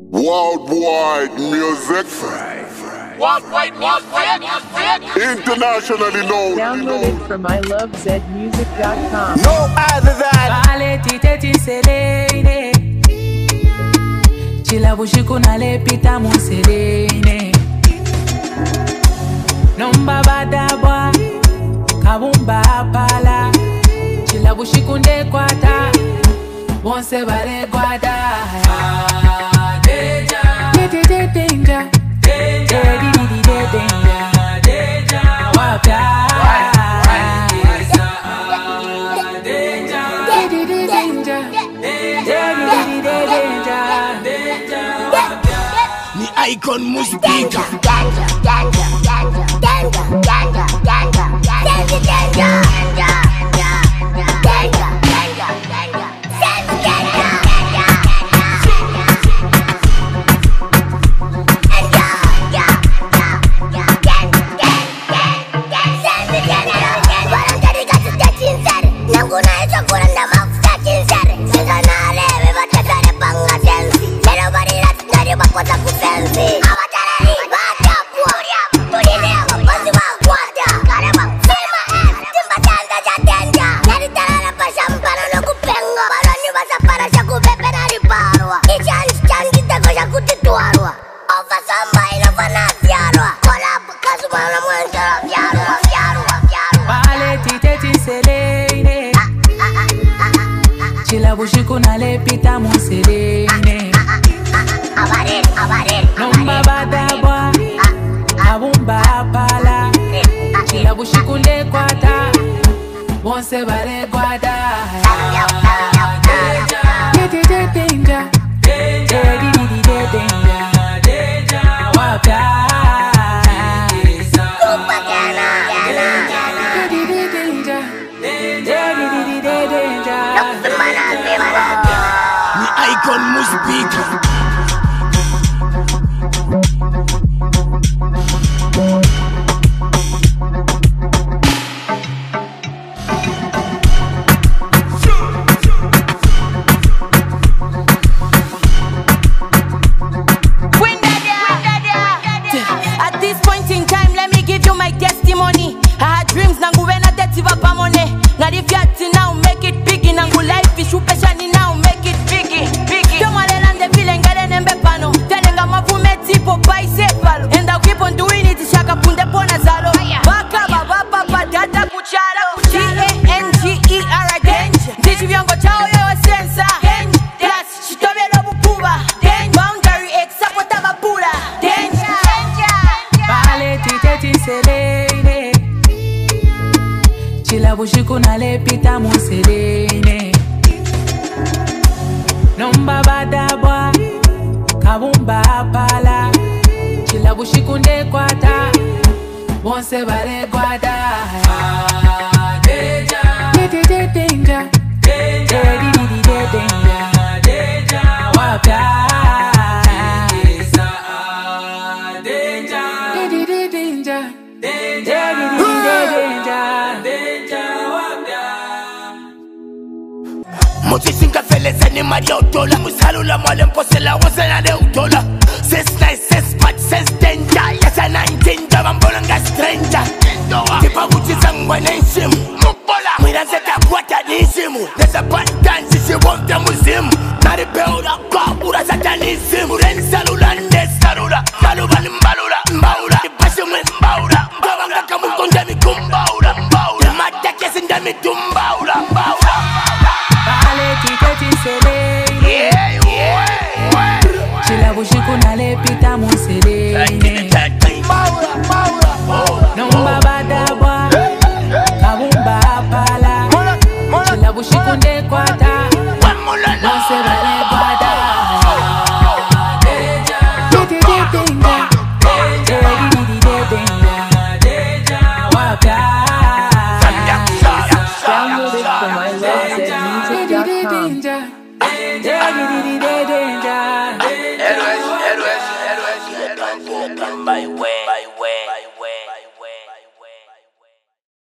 Worldwide music. Worldwide music. Internationally known. Download it from ilovezmusic.com. No other than Vale titeti selene Chila bushiku nale pita muselene Nomba badabwa Kabumba apala Chila bushiku nde kwata Wonse bare gwada Deja Deja Deja Deja Wapya ni icon musbika Chila bushiku nale pita muselene Nomba badabwa Kabumba apala Chila bushiku nde kwata Wonse bare gwada Deja Deja Deja Wapya ni icon musbika At this point in time, let me give you my testimony. I had dreams nangu wena tetiva pamone. Ngari fiati now make it biggie. Nangu life ishu peshani now make it biggie. Tomale lande feeling gare nembe pano. Telenga mavume tipo bicepalo. And I'll keep on doing it. Shaka punde pona zalo. Baka baba papa data kuchalo. T-A-N-G-E-R danger. Dichi viongo chao yo sensa. Plus shitobe no bukuba. Boundary exapota mapula. Vale titeti selene Chila bushiku nale pita muselene Nomba badabwa Kabumba apala Chila bushiku nde kwata Wonse bare gwada Deja Deja Deja Wapya Mochisinga feleza ni Maria Utola Musalula mwale mposela wazana de Utola Says nice, says bad, says danger Yes a 19 java mbona nga stranger Tipa kuchiza ngwana nshimu Mwira zeta kwata nishimu Neza bantansi si wonte muzimu Naripeura kwa ura zata nishimu Ren salula nde salula Saluba ni mbaura Ipashi mwe mbaura Mbawanga kamukonja mikumbaura Imata kesi ndami tumbaura Vale titeti selene Chila bushiku nale pita muselene Nomba badabwa Kabumba apala Chila bushiku nde kwata